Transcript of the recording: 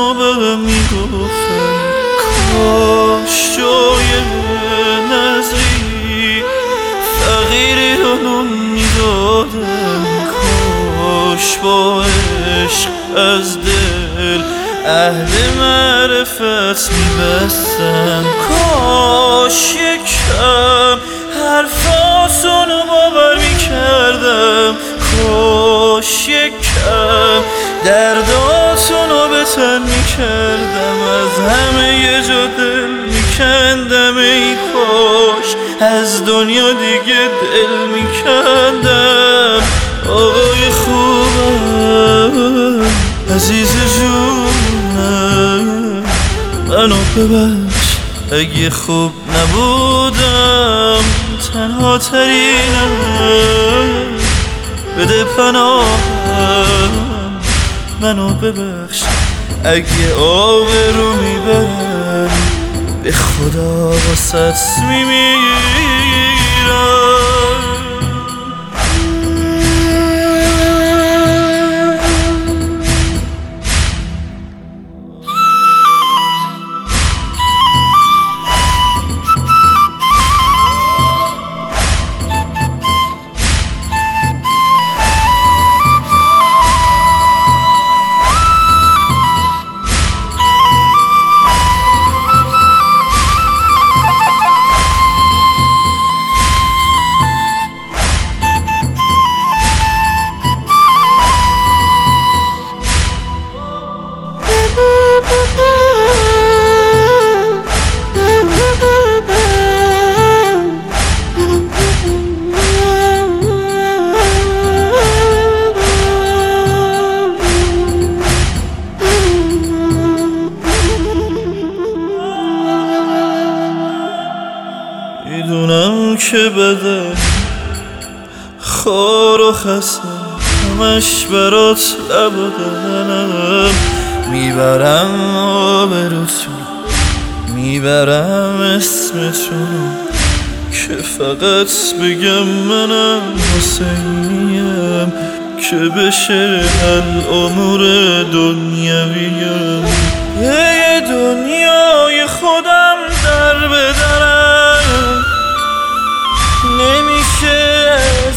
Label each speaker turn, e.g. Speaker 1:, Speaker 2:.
Speaker 1: و بهم میگفتن کاش جای نظری فقیری رو نون میدادم، کاش با عشق از دل عهد معرفت میبستم، کاش یکم حرفاتونو باور میکردم، کاش یکم درداتونو به تن میکردم، از همه یه جا دل میکندم، ای کاش از دنیا دیگه دل میکندم. آقای خوبم عزیز جونم منو ببخش اگه خوب نبودم، تنها ترینم بده پناهم، منو ببخش اگه آبرو میبرم به خدا واسط میمیرم. میدونم که بده خار و خستم همش برات لب و دهنم، میبرم آبروتون میبرم اسمتون که فقط بگم منم حسینیم، که بشه الامور دنیویم، یه دنیای خودم در بدرم، نمیشه